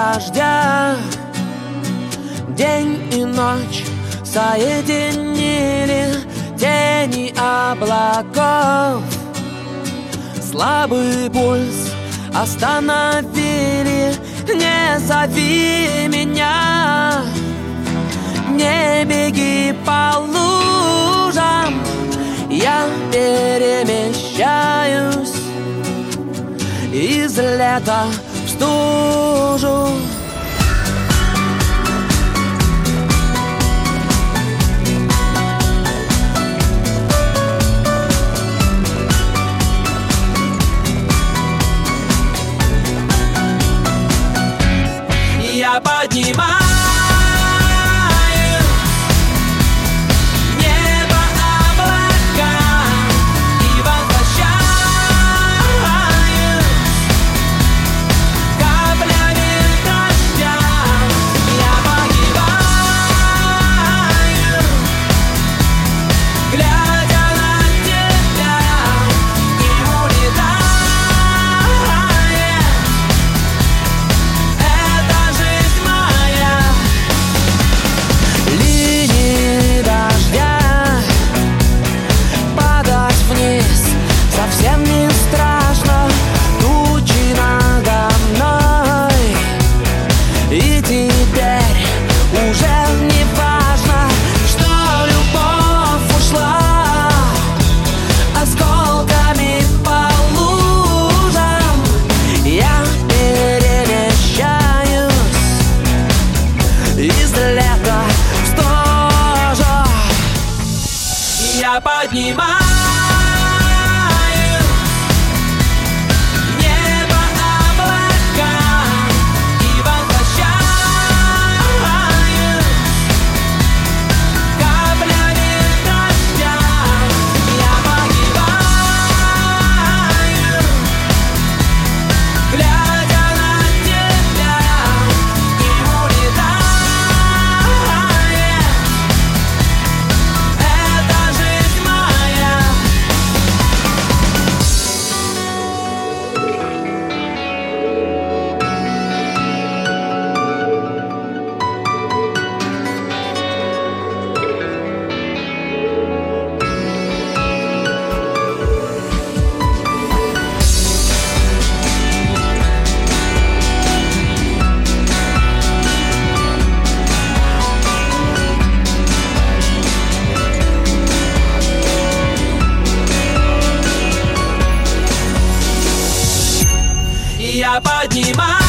дождя. День и ночь соединили тени облаков. Слабый пульс остановили. Не зови меня, не беги по лужам. Я перемещаюсь из лета в стужу. Я поднимаю небо облака и возвращаюсь каплями дождя. Я погибаю, глядя на тебя, и улетает эта жизнь моя. Линии дождя падать вниз совсем не страшно. Тучи надо мной, и теперь уже не важно, что любовь ушла осколками по лужам. Я перемещаюсь из лета в стужу. Я поднимаю небо облака и возвращаюсь каплями дождя. Я погибаю, глядя на тебя, и улетает эта жизнь моя. Я поднимаю